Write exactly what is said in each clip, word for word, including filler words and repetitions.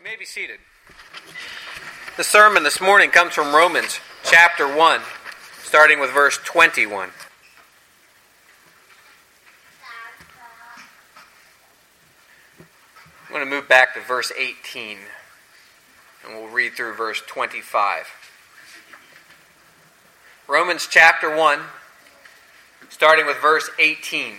may be seated. The sermon this morning comes from Romans chapter one, starting with verse twenty-one. I'm going to move back to verse eighteen, and we'll read through verse twenty-five. Romans chapter one, starting with verse eighteen.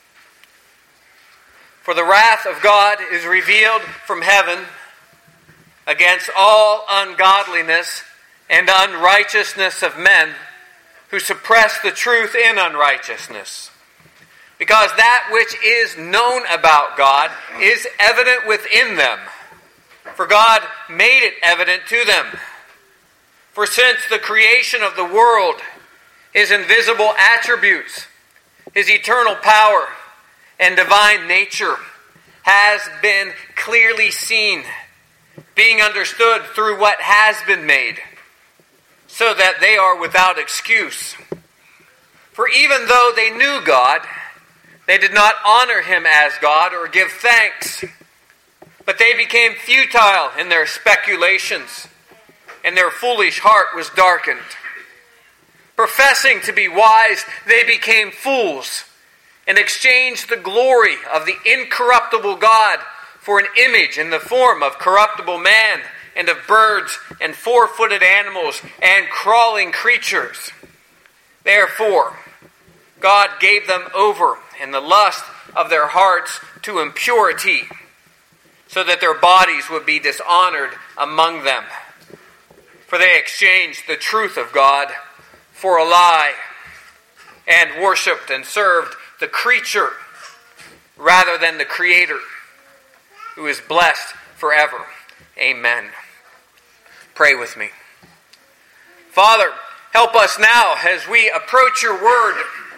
For the wrath of God is revealed from heaven against all ungodliness and unrighteousness of men who suppress the truth in unrighteousness. Because that which is known about God is evident within them, for God made it evident to them. For since the creation of the world, His invisible attributes, His eternal power, and divine nature has been clearly seen, being understood through what has been made, so that they are without excuse. For even though they knew God, they did not honor Him as God or give thanks, but they became futile in their speculations, and their foolish heart was darkened. Professing to be wise, they became fools, and exchanged the glory of the incorruptible God for an image in the form of corruptible man, and of birds, and four-footed animals, and crawling creatures. Therefore, God gave them over in the lust of their hearts to impurity, so that their bodies would be dishonored among them. For they exchanged the truth of God for a lie, and worshipped and served the creature rather than the Creator, who is blessed forever. Amen. Pray with me. Father, help us now as we approach your word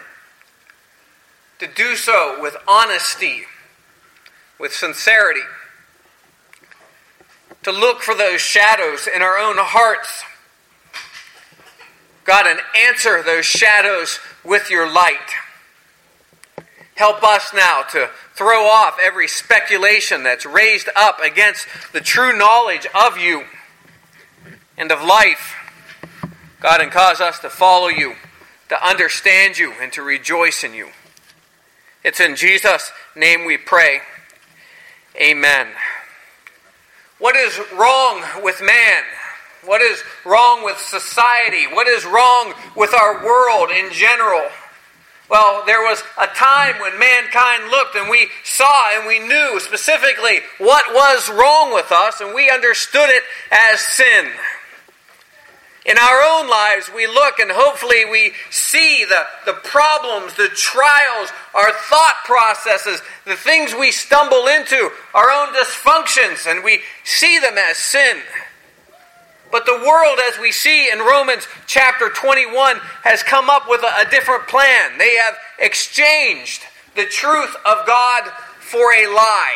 to do so with honesty, with sincerity, to look for those shadows in our own hearts, God, and answer those shadows with your light. Help us now to throw off every speculation that's raised up against the true knowledge of you and of life, God, and cause us to follow you, to understand you, and to rejoice in you. It's in Jesus' name we pray. Amen. What is wrong with man? What is wrong with society? What is wrong with our world in general? Well, there was a time when mankind looked and we saw and we knew specifically what was wrong with us, and we understood it as sin. In our own lives, we look and hopefully we see the, the problems, the trials, our thought processes, the things we stumble into, our own dysfunctions, and we see them as sin. But the world, as we see in Romans chapter twenty-one, has come up with a, a different plan. They have exchanged the truth of God for a lie.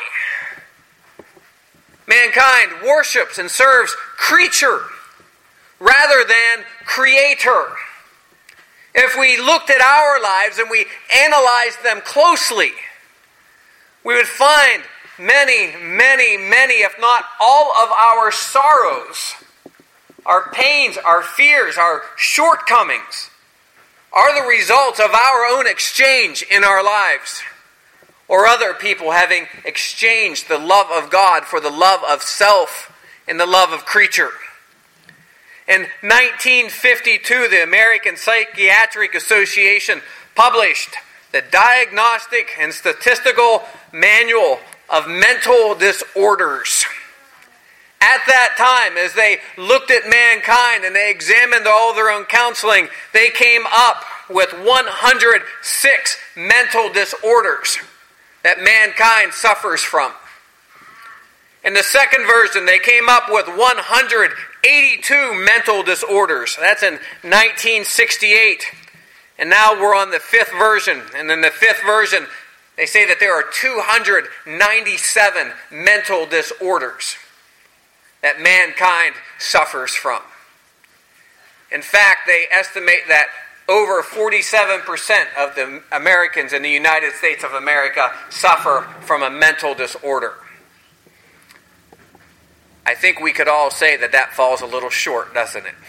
Mankind worships and serves creature rather than Creator. If we looked at our lives and we analyzed them closely, we would find many, many, many, if not all of our sorrows, our pains, our fears, our shortcomings are the results of our own exchange in our lives, or other people having exchanged the love of God for the love of self and the love of creature. In nineteen fifty-two, the American Psychiatric Association published the Diagnostic and Statistical Manual of Mental Disorders. At that time, as they looked at mankind and they examined all their own counseling, they came up with one hundred six mental disorders that mankind suffers from. In the second version, they came up with one hundred eighty-two mental disorders. That's in nineteen sixty-eight. And now we're on the fifth version. And in the fifth version, they say that there are two hundred ninety-seven mental disorders that mankind suffers from. In fact, they estimate that over forty-seven percent of the Americans in the United States of America suffer from a mental disorder. I think we could all say that that falls a little short, doesn't it?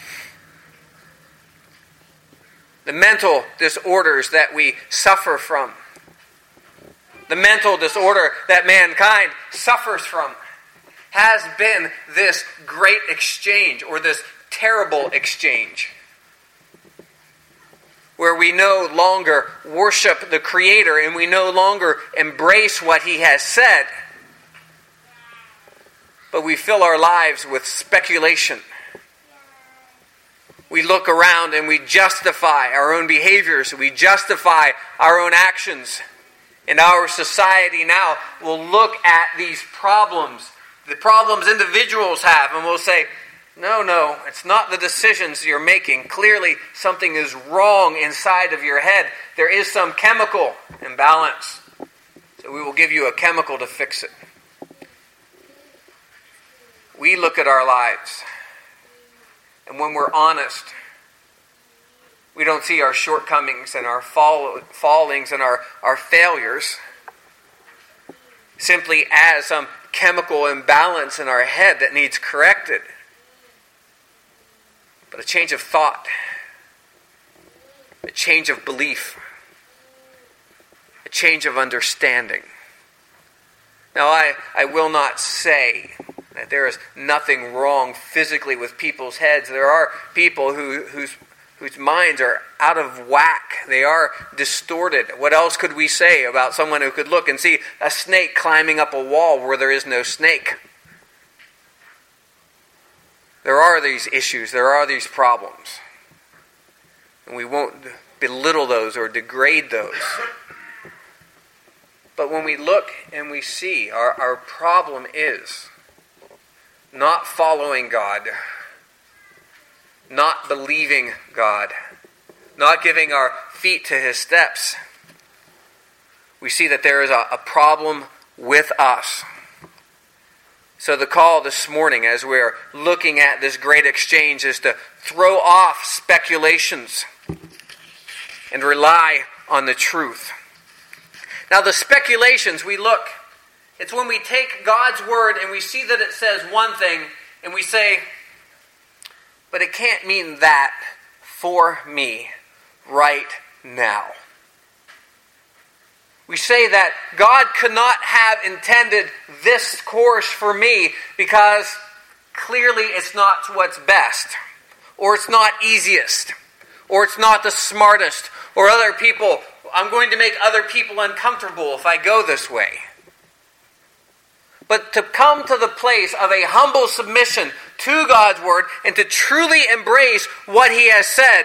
The mental disorders that we suffer from, the mental disorder that mankind suffers from, has been this great exchange, or this terrible exchange, where we no longer worship the Creator and we no longer embrace what He has said, but we fill our lives with speculation. We look around and we justify our own behaviors, we justify our own actions. And our society now will look at these problems, the problems individuals have, and will say, no, no, it's not the decisions you're making. Clearly, something is wrong inside of your head. There is some chemical imbalance. So we will give you a chemical to fix it. We look at our lives, and when we're honest, we don't see our shortcomings and our fall, fallings and our, our failures simply as some chemical imbalance in our head that needs corrected, but a change of thought, a change of belief, a change of understanding. Now, I, I will not say that there is nothing wrong physically with people's heads. There are people who whose whose minds are out of whack. They are distorted. What else could we say about someone who could look and see a snake climbing up a wall where there is no snake? There are these issues. There are these problems. And we won't belittle those or degrade those. But when we look and we see, our, our problem is not following God, not believing God, not giving our feet to His steps. We see that there is a, a problem with us. So the call this morning, as we're looking at this great exchange, is to throw off speculations and rely on the truth. Now, the speculations, we look, it's when we take God's word and we see that it says one thing, and we say, but it can't mean that for me right now. We say that God could not have intended this course for me because clearly it's not what's best, or it's not easiest, or it's not the smartest, or other people, I'm going to make other people uncomfortable if I go this way. But to come to the place of a humble submission to God's word and to truly embrace what He has said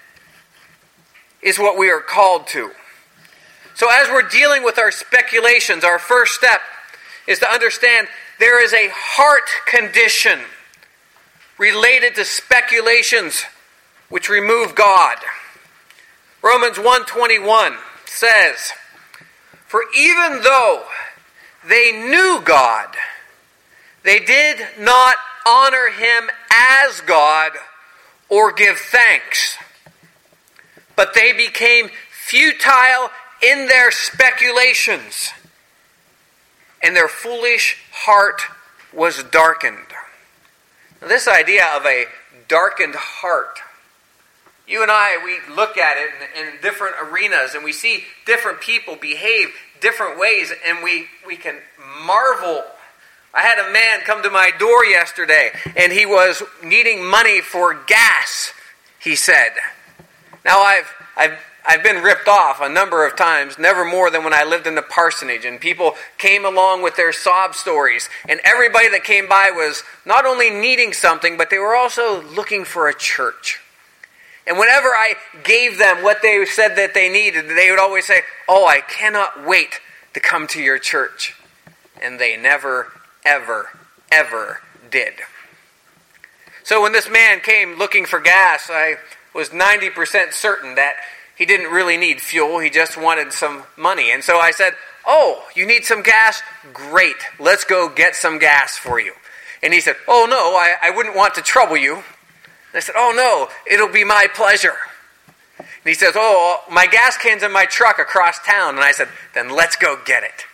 is what we are called to. So as we're dealing with our speculations, our first step is to understand there is a heart condition related to speculations which remove God. Romans one twenty-one says, "For even though they knew God, they did not honor Him as God or give thanks, but they became futile in their speculations, and their foolish heart was darkened." Now, this idea of a darkened heart, you and I, we look at it in, in different arenas, and we see different people behave different ways, and we, we can marvel. I had a man come to my door yesterday, and he was needing money for gas, he said. Now, I've I've I've been ripped off a number of times, never more than when I lived in the parsonage, and people came along with their sob stories, and everybody that came by was not only needing something, but they were also looking for a church. And whenever I gave them what they said that they needed, they would always say, "Oh, I cannot wait to come to your church." And they never, ever, ever did. So when this man came looking for gas, I was ninety percent certain that he didn't really need fuel. He just wanted some money. And so I said, "Oh, you need some gas? Great. Let's go get some gas for you." And he said, "Oh, no, I, I wouldn't want to trouble you." And I said, "Oh, no, it'll be my pleasure." And he says, "Oh, my gas can's in my truck across town." And I said, "Then let's go get it."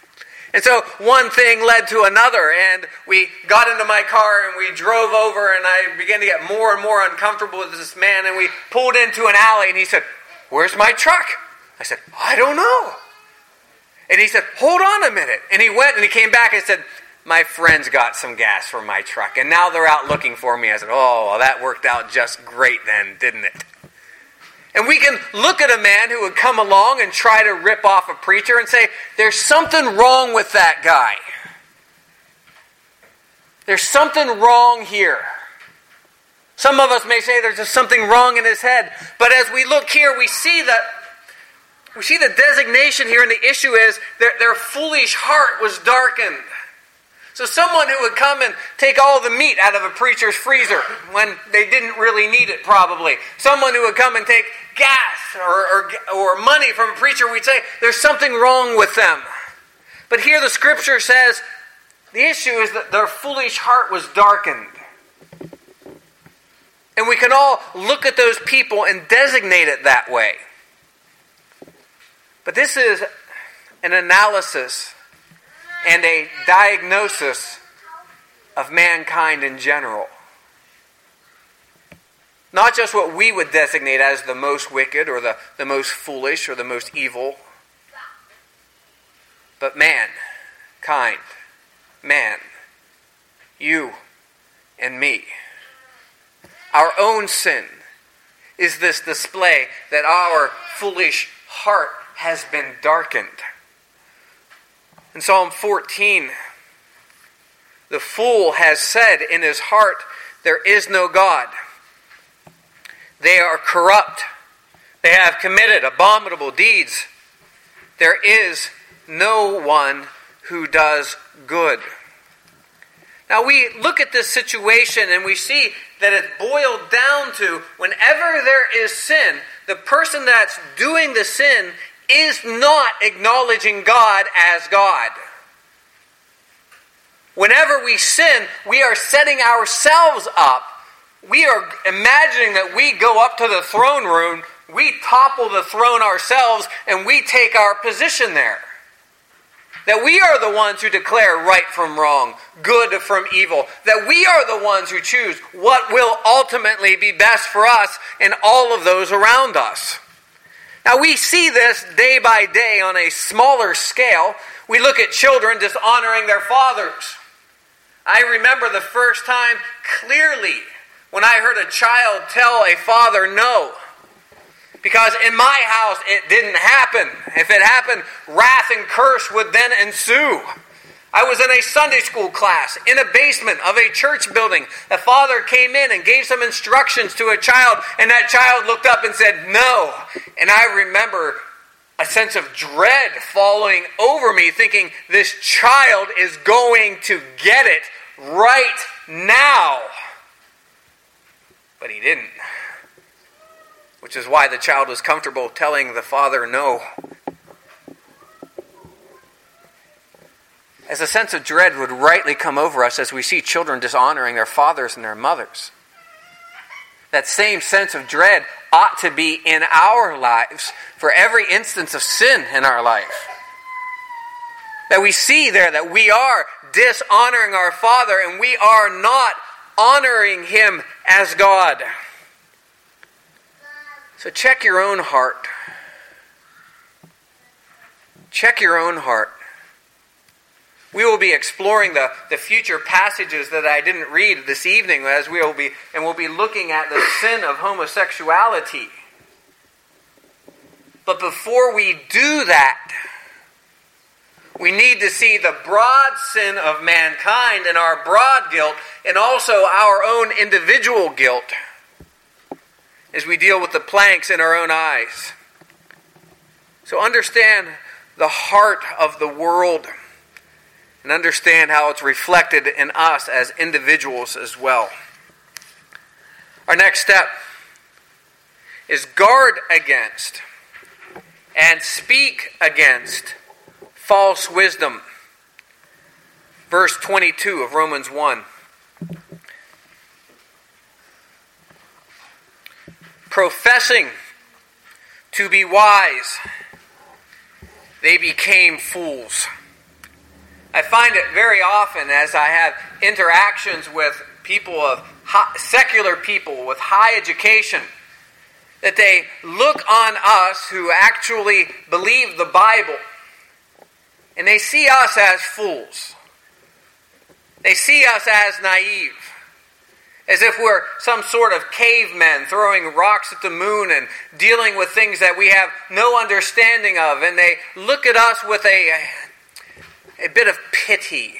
And so one thing led to another, and we got into my car and we drove over, and I began to get more and more uncomfortable with this man, and we pulled into an alley, and he said, "Where's my truck?" I said, "I don't know." And he said, "Hold on a minute." And he went and he came back and said, "My friends got some gas for my truck, and now they're out looking for me." I said, "Oh, well, that worked out just great then, didn't it?" And we can look at a man who would come along and try to rip off a preacher and say, "There's something wrong with that guy. There's something wrong here." Some of us may say there's just something wrong in his head. But as we look here, we see that we see the designation here, and the issue is their, their foolish heart was darkened. So someone who would come and take all the meat out of a preacher's freezer when they didn't really need it, probably. Someone who would come and take gas or, or, or money from a preacher, we'd say there's something wrong with them. But here the scripture says the issue is that their foolish heart was darkened. And we can all look at those people and designate it that way. But this is an analysis and a diagnosis of mankind in general. Not just what we would designate as the most wicked or the, the most foolish or the most evil, but mankind, man, you and me. Our own sin is this display that our foolish heart has been darkened. In Psalm fourteen, the fool has said in his heart, "There is no God." They are corrupt. They have committed abominable deeds. There is no one who does good. Now we look at this situation and we see that it's boiled down to whenever there is sin, the person that's doing the sin is not acknowledging God as God. Whenever we sin, we are setting ourselves up. We are imagining that we go up to the throne room, we topple the throne ourselves, and we take our position there. That we are the ones who declare right from wrong, good from evil. That we are the ones who choose what will ultimately be best for us and all of those around us. Now we see this day by day on a smaller scale. We look at children dishonoring their fathers. I remember the first time clearly when I heard a child tell a father no. Because in my house it didn't happen. If it happened, wrath and curse would then ensue. I was in a Sunday school class in a basement of a church building. A father came in and gave some instructions to a child, and that child looked up and said no. And I remember a sense of dread falling over me, thinking this child is going to get it right now. But he didn't. Which is why the child was comfortable telling the father no. As a sense of dread would rightly come over us as we see children dishonoring their fathers and their mothers. That same sense of dread ought to be in our lives for every instance of sin in our life. That we see there that we are dishonoring our Father and we are not honoring Him as God. So check your own heart. Check your own heart. We will be exploring the, the future passages that I didn't read this evening as we will be, and we'll be looking at the sin of homosexuality. But before we do that, we need to see the broad sin of mankind and our broad guilt, and also our own individual guilt as we deal with the planks in our own eyes. So understand the heart of the world and understand how it's reflected in us as individuals as well. Our next step is guard against and speak against false wisdom. Verse twenty-two of Romans one. Professing to be wise, they became fools I find it very often as I have interactions with people of high, secular people with high education, that they look on us who actually believe the Bible, and they see us as fools. They see us as naive, as if we're some sort of cavemen throwing rocks at the moon and dealing with things that we have no understanding of. And they look at us with a, a bit of pity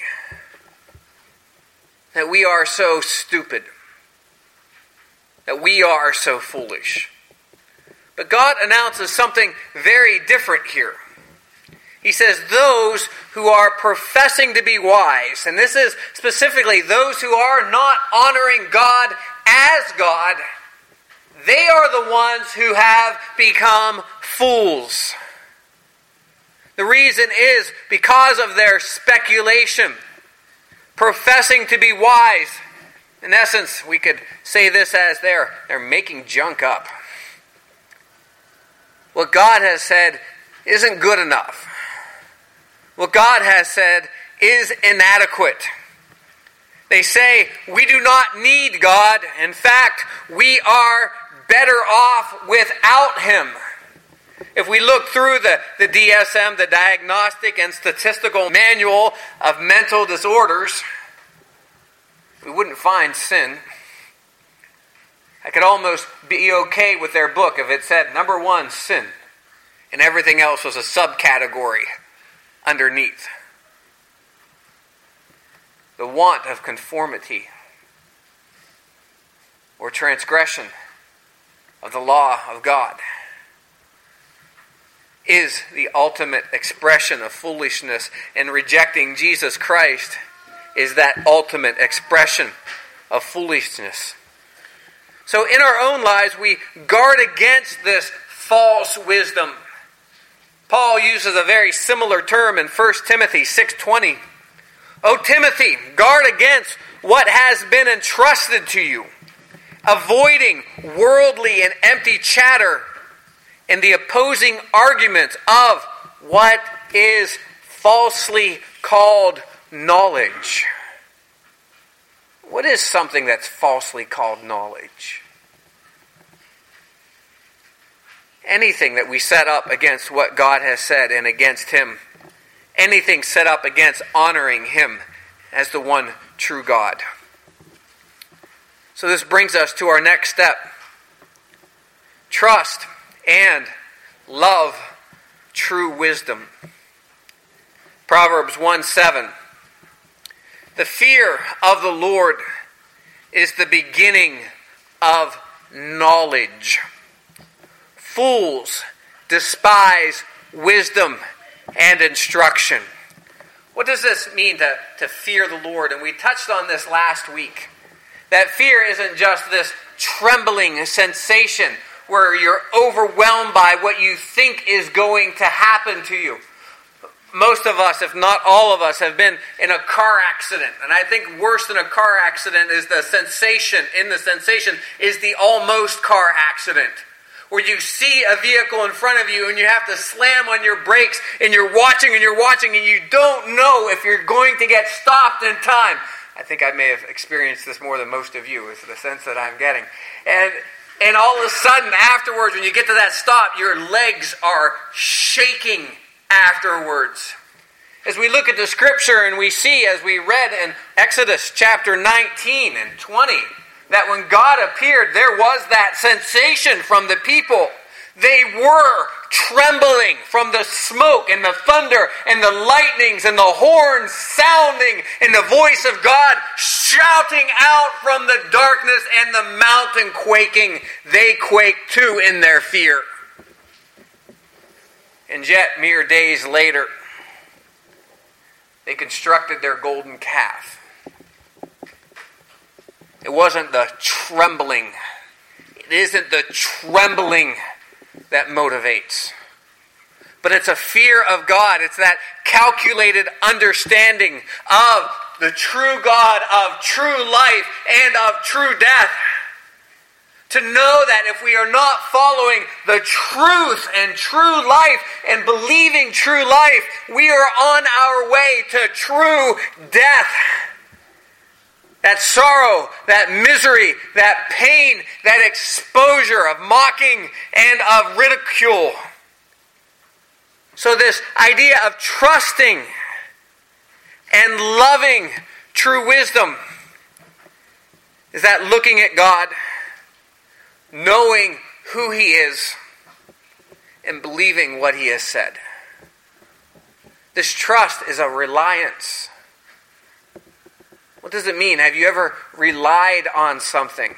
that we are so stupid, that we are so foolish. But God announces something very different here. He says, those who are professing to be wise, and this is specifically those who are not honoring God as God, they are the ones who have become fools. The reason is because of their speculation, professing to be wise. In essence, we could say this as they're, they're making junk up. What God has said isn't good enough. What God has said is inadequate. They say, we do not need God. In fact, we are better off without Him. If we look through the, the D S M, the Diagnostic and Statistical Manual of Mental Disorders, we wouldn't find sin. I could almost be okay with their book if it said, number one, sin, and everything else was a subcategory underneath. The want of conformity or transgression of the law of God is the ultimate expression of foolishness, and rejecting Jesus Christ is that ultimate expression of foolishness. So in our own lives, we guard against this false wisdom. Paul uses a very similar term in First Timothy six twenty. O Timothy, guard against what has been entrusted to you, avoiding worldly and empty chatter and the opposing arguments of what is falsely called knowledge. What is something that's falsely called knowledge? Anything that we set up against what God has said and against Him. Anything set up against honoring Him as the one true God. So this brings us to our next step. Trust and love true wisdom. Proverbs one seven. The fear of the Lord is the beginning of knowledge. Fools despise wisdom and instruction. What does this mean to, to fear the Lord? And we touched on this last week. That fear isn't just this trembling sensation where you're overwhelmed by what you think is going to happen to you. Most of us, if not all of us, have been in a car accident. And I think worse than a car accident is the sensation, in the sensation, is the almost car accident. Where you see a vehicle in front of you and you have to slam on your brakes and you're watching and you're watching and you don't know if you're going to get stopped in time. I think I may have experienced this more than most of you, is the sense that I'm getting. And and all of a sudden afterwards, when you get to that stop, your legs are shaking afterwards. As we look at the scripture and we see, as we read in Exodus chapter nineteen and twenty, that when God appeared, there was that sensation from the people. They were trembling from the smoke and the thunder and the lightnings and the horns sounding and the voice of God shouting out from the darkness and the mountain quaking. They quaked too in their fear. And yet, mere days later, they constructed their golden calf. It wasn't the trembling. It isn't the trembling that motivates. But it's a fear of God. It's that calculated understanding of the true God, of true life, and of true death. To know that if we are not following the truth and true life and believing true life, we are on our way to true death. That sorrow, that misery, that pain, that exposure of mocking and of ridicule. So this idea of trusting and loving true wisdom is that looking at God, knowing who He is, and believing what He has said. This trust is a reliance. What does it mean? Have you ever relied on something?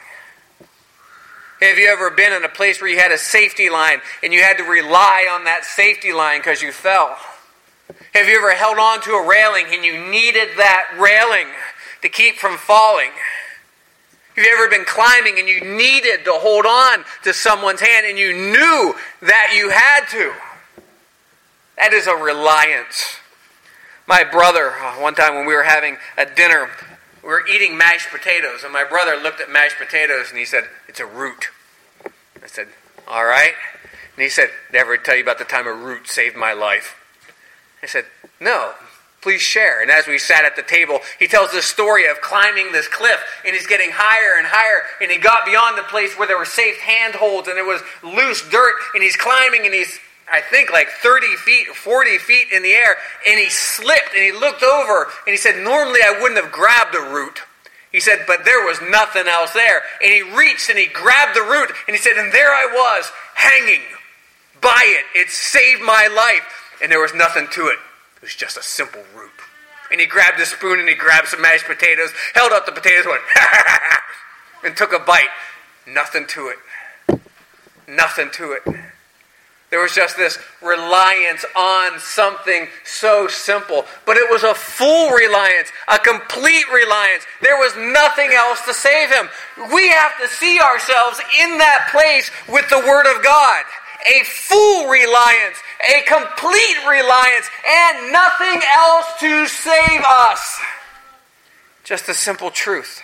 Have you ever been in a place where you had a safety line and you had to rely on that safety line because you fell? Have you ever held on to a railing and you needed that railing to keep from falling? Have you ever been climbing and you needed to hold on to someone's hand and you knew that you had to? That is a reliance. My brother, one time when we were having a dinner, we were eating mashed potatoes, and my brother looked at mashed potatoes and he said, "It's a root." I said, "All right." And he said, "Did I ever tell you about the time a root saved my life?" I said, "No, please share." And as we sat at the table, he tells this story of climbing this cliff, and he's getting higher and higher, and he got beyond the place where there were safe handholds, and there was loose dirt, and he's climbing, and he's, I think, like thirty feet, forty feet in the air, and he slipped, and he looked over, and he said, "Normally I wouldn't have grabbed a root." He said, "But there was nothing else there." And he reached, and he grabbed the root, and he said, "And there I was, hanging by it. It saved my life." And there was nothing to it. It was just a simple root. And he grabbed a spoon, and he grabbed some mashed potatoes, held up the potatoes, went, and took a bite. Nothing to it. Nothing to it. There was just this reliance on something so simple. But it was a full reliance, a complete reliance. There was nothing else to save him. We have to see ourselves in that place with the Word of God. A full reliance, a complete reliance, and nothing else to save us. Just the simple truth.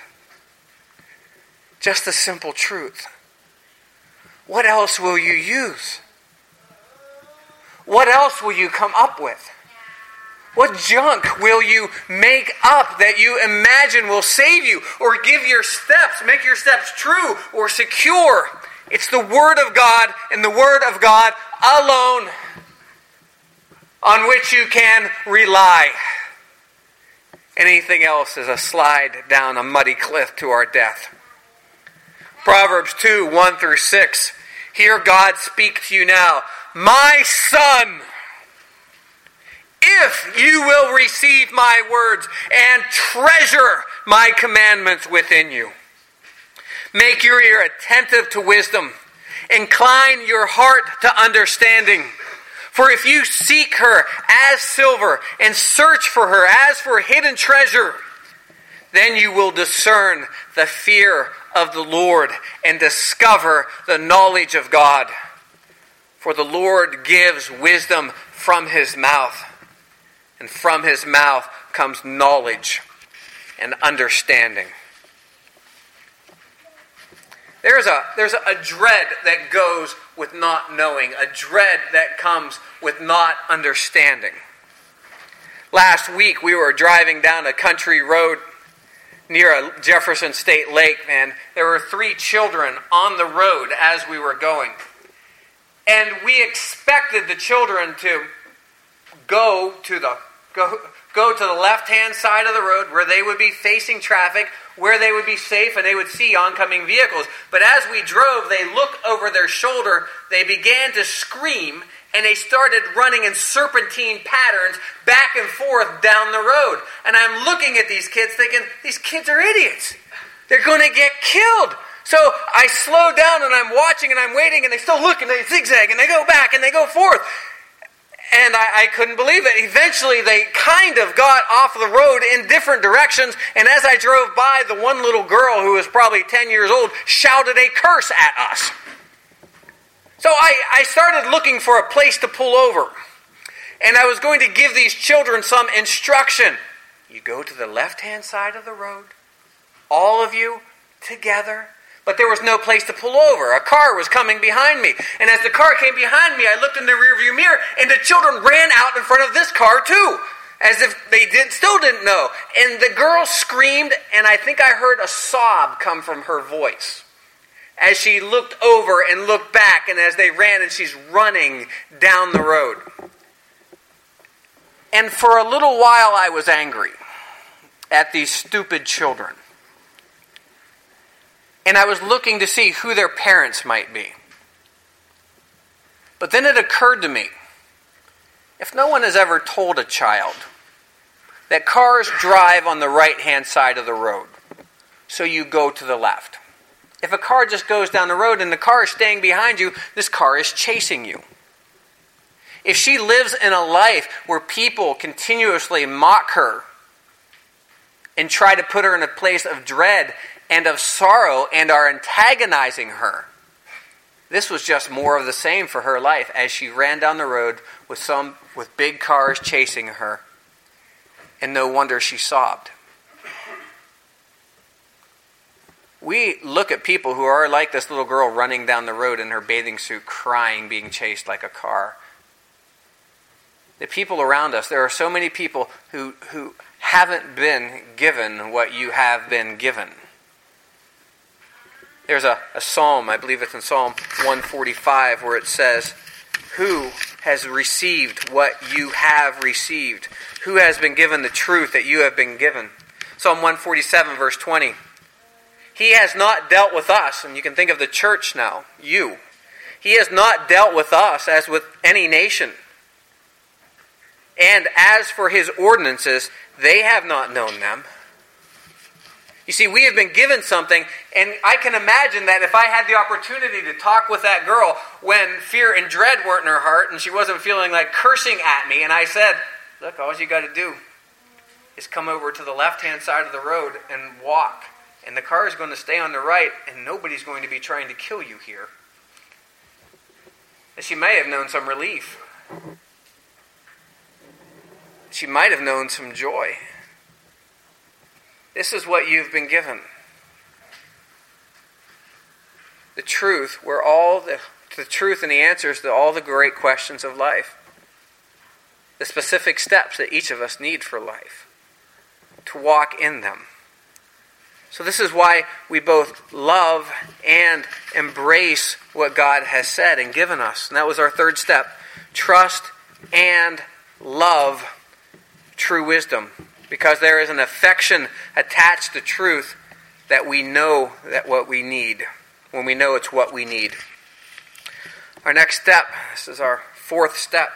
Just the simple truth. What else will you use? What else will you come up with? What junk will you make up that you imagine will save you or give your steps, make your steps true or secure? It's the Word of God and the Word of God alone on which you can rely. Anything else is a slide down a muddy cliff to our death. Proverbs two, one through six. Hear God speak to you now. "My son, if you will receive my words and treasure my commandments within you, make your ear attentive to wisdom, incline your heart to understanding. For if you seek her as silver and search for her as for hidden treasure, then you will discern the fear of the Lord and discover the knowledge of God. For the Lord gives wisdom from his mouth, and from his mouth comes knowledge and understanding." There's a, there's a dread that goes with not knowing, a dread that comes with not understanding. Last week we were driving down a country road near a Jefferson State Lake, and there were three children on the road as we were going. And we expected the children to go to the go, go to the left-hand side of the road where they would be facing traffic, where they would be safe, and they would see oncoming vehicles. But as we drove, they looked over their shoulder, they began to scream, and they started running in serpentine patterns back and forth down the road. And I'm looking at these kids thinking, these kids are idiots. They're going to get killed. So I slow down and I'm watching and I'm waiting, and they still look and they zigzag and they go back and they go forth. And I, I couldn't believe it. Eventually they kind of got off the road in different directions, and as I drove by, the one little girl who was probably ten years old shouted a curse at us. So I, I started looking for a place to pull over. And I was going to give these children some instruction. You go to the left-hand side of the road, all of you together. but there was no place to pull over. A car was coming behind me. And as the car came behind me, I looked in the rearview mirror, and the children ran out in front of this car too, as if they did, still didn't know. And the girl screamed, and I think I heard a sob come from her voice as she looked over and looked back, and as they ran, and she's running down the road. And for a little while I was angry at these stupid children. And I was looking to see who their parents might be. But then it occurred to me, if no one has ever told a child that cars drive on the right-hand side of the road, so you go to the left. If a car just goes down the road and the car is staying behind you, this car is chasing you. If she lives in a life where people continuously mock her and try to put her in a place of dread and of sorrow and are antagonizing her, this was just more of the same for her life as she ran down the road with some with big cars chasing her. And no wonder she sobbed. We look at people who are like this little girl running down the road in her bathing suit, crying, being chased like a car. The people around us, there are so many people who, who haven't been given what you have been given. There's a, a psalm, I believe it's in Psalm one forty-five, where it says, "Who has received what you have received? Who has been given the truth that you have been given?" Psalm one forty-seven, verse twenty. "He has not dealt with us," and you can think of the church now, you. "He has not dealt with us as with any nation. And as for his ordinances, they have not known them." You see, we have been given something, and I can imagine that if I had the opportunity to talk with that girl when fear and dread weren't in her heart, and she wasn't feeling like cursing at me, and I said, "Look, all you got to do is come over to the left-hand side of the road and walk. And the car is going to stay on the right, and nobody's going to be trying to kill you here." And she may have known some relief. She might have known some joy. This is what you've been given. The truth, where all the, the truth and the answers to all the great questions of life. The specific steps that each of us need for life. To walk in them. So this is why we both love and embrace what God has said and given us. And that was our third step. Trust and love true wisdom. Because there is an affection attached to truth that we know that what we need. When we know it's what we need. Our next step, this is our fourth step.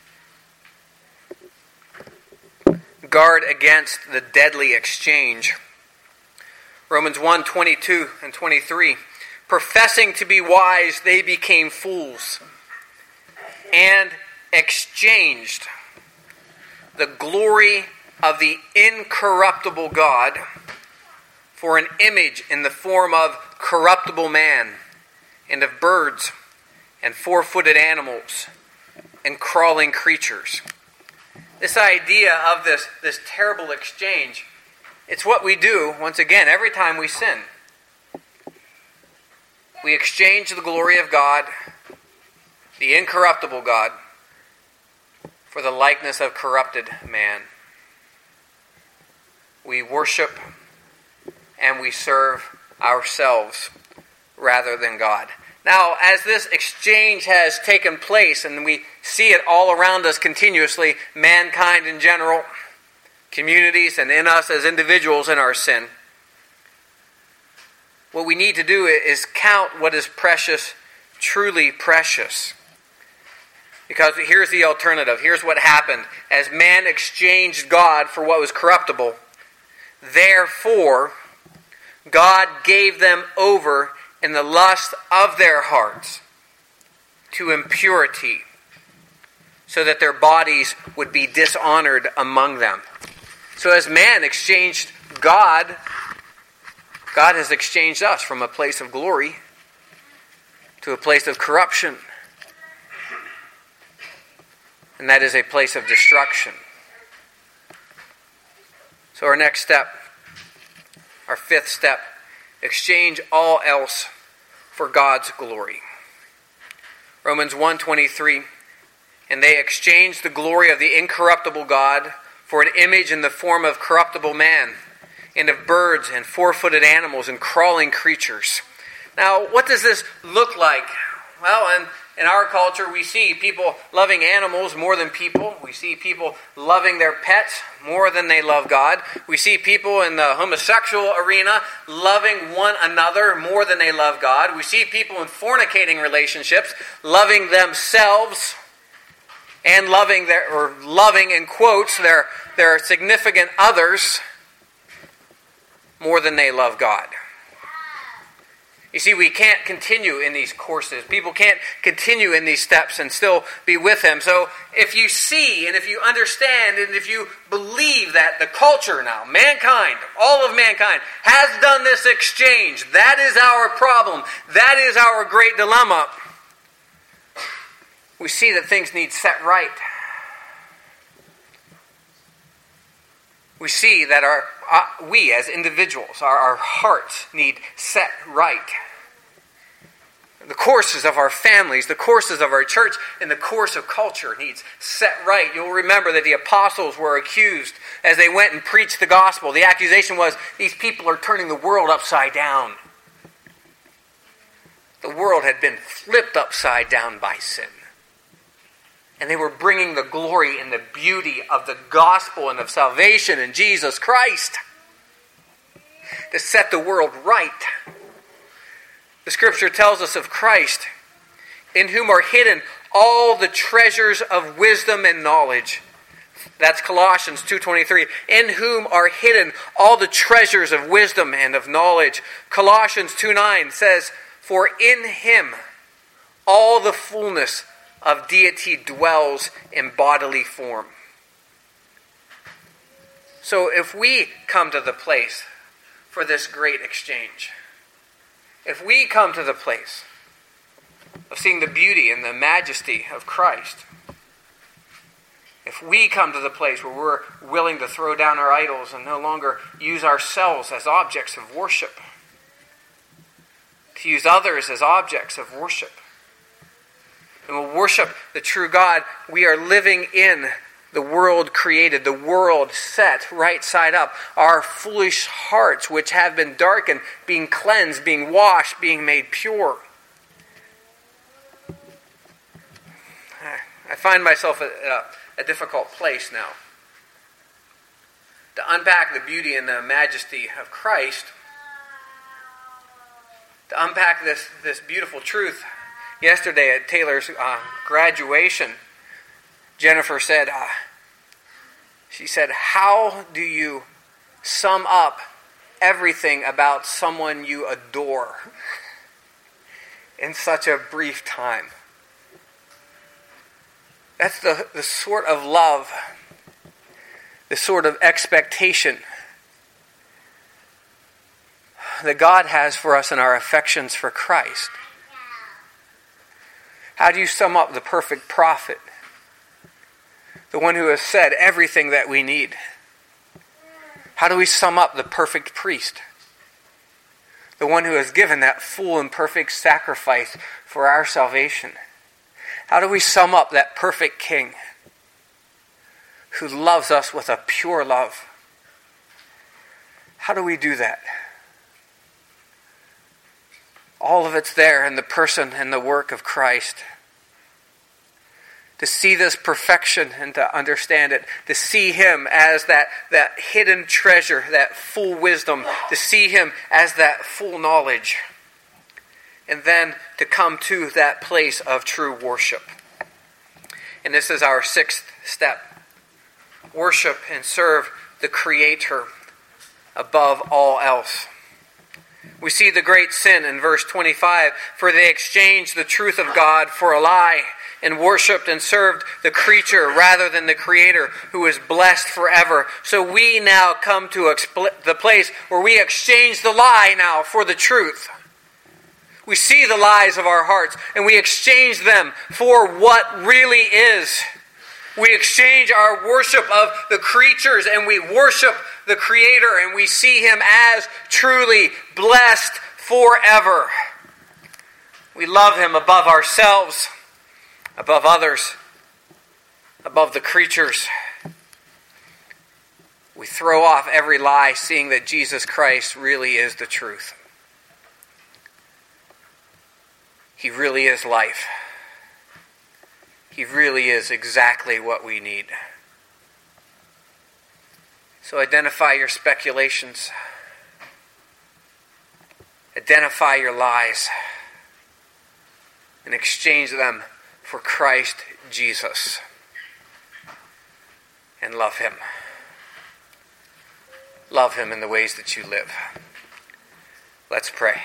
Guard against the deadly exchange. Romans one, twenty-two and twenty-three. "Professing to be wise, they became fools, and exchanged the glory of the incorruptible God for an image in the form of corruptible man, and of birds, and four-footed animals, and crawling creatures." This idea of this, this terrible exchange, it's what we do, once again, every time we sin. We exchange the glory of God, the incorruptible God, for the likeness of corrupted man. We worship and we serve ourselves rather than God. Now, as this exchange has taken place, and we see it all around us continuously, mankind in general, communities, and in us as individuals in our sin, what we need to do is count what is precious, truly precious. Because here's the alternative. Here's what happened. As man exchanged God for what was corruptible, therefore, God gave them over in the lust of their hearts to impurity, so that their bodies would be dishonored among them. So as man exchanged God, God has exchanged us from a place of glory to a place of corruption. And that is a place of destruction. So our next step, our fifth step, exchange all else for God's glory. Romans one twenty-three, and they exchanged the glory of the incorruptible God for an image in the form of corruptible man, and of birds and four-footed animals and crawling creatures. Now, what does this look like? Well, in, in our culture, we see people loving animals more than people. We see people loving their pets more than they love God. We see people in the homosexual arena loving one another more than they love God. We see people in fornicating relationships loving themselves and loving their, or loving in quotes, their, their significant others more than they love God. You see, we can't continue in these courses. People can't continue in these steps and still be with Him. So if you see and if you understand and if you believe that the culture now, mankind, all of mankind, has done this exchange, that is our problem. That is our great dilemma. We see that things need set right. We see that our uh, we as individuals, our, our hearts need set right. The courses of our families, the courses of our church, and the course of culture needs set right. You'll remember that the apostles were accused as they went and preached the gospel. The accusation was, these people are turning the world upside down. The world had been flipped upside down by sin. And they were bringing the glory and the beauty of the gospel and of salvation in Jesus Christ to set the world right. The scripture tells us of Christ, in whom are hidden all the treasures of wisdom and knowledge. That's Colossians two twenty-three. In whom are hidden all the treasures of wisdom and of knowledge. Colossians two nine says, for in Him all the fullness of deity dwells in bodily form. So if we come to the place for this great exchange, if we come to the place of seeing the beauty and the majesty of Christ, if we come to the place where we're willing to throw down our idols and no longer use ourselves as objects of worship, to use others as objects of worship, and we'll worship the true God, we are living in the world created, the world set right side up. Our foolish hearts, which have been darkened, being cleansed, being washed, being made pure. I find myself at a, a difficult place now. To unpack the beauty and the majesty of Christ, to unpack this, this beautiful truth. Yesterday at Taylor's uh, graduation, Jennifer said, uh, she said, how do you sum up everything about someone you adore in such a brief time? That's the, the sort of love, the sort of expectation that God has for us in our affections for Christ. How do you sum up the perfect prophet? The one who has said everything that we need. How do we sum up the perfect priest? The one who has given that full and perfect sacrifice for our salvation. How do we sum up that perfect king who loves us with a pure love? How do we do that? All of it's there in the person and the work of Christ. To see this perfection and to understand it. To see Him as that, that hidden treasure, that full wisdom. To see Him as that full knowledge. And then to come to that place of true worship. And this is our sixth step. Worship and serve the Creator above all else. We see the great sin in verse twenty-five. For they exchanged the truth of God for a lie, and worshipped and served the creature rather than the Creator, who is blessed forever. So we now come to expl- the place where we exchange the lie now for the truth. We see the lies of our hearts, and we exchange them for what really is. We exchange our worship of the creatures, and we worship the Creator, and we see him as truly blessed forever. We love him above ourselves, above others, above the creatures. We throw off every lie, seeing that Jesus Christ really is the truth. He really is life. He really is exactly what we need. So identify your speculations. Identify your lies. And exchange them for Christ Jesus. And love him. Love him in the ways that you live. Let's pray.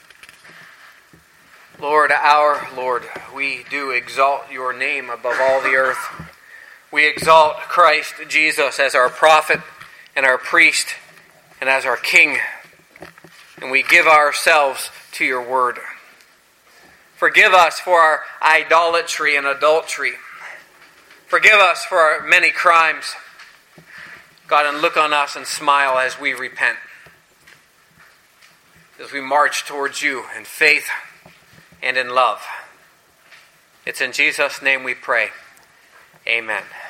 Lord, our Lord, we do exalt your name above all the earth. We exalt Christ Jesus as our prophet and our priest and as our king. And we give ourselves to your word. Forgive us for our idolatry and adultery. Forgive us for our many crimes. God, and look on us and smile as we repent. As we march towards you in faith and in love. It's in Jesus' name we pray. Amen.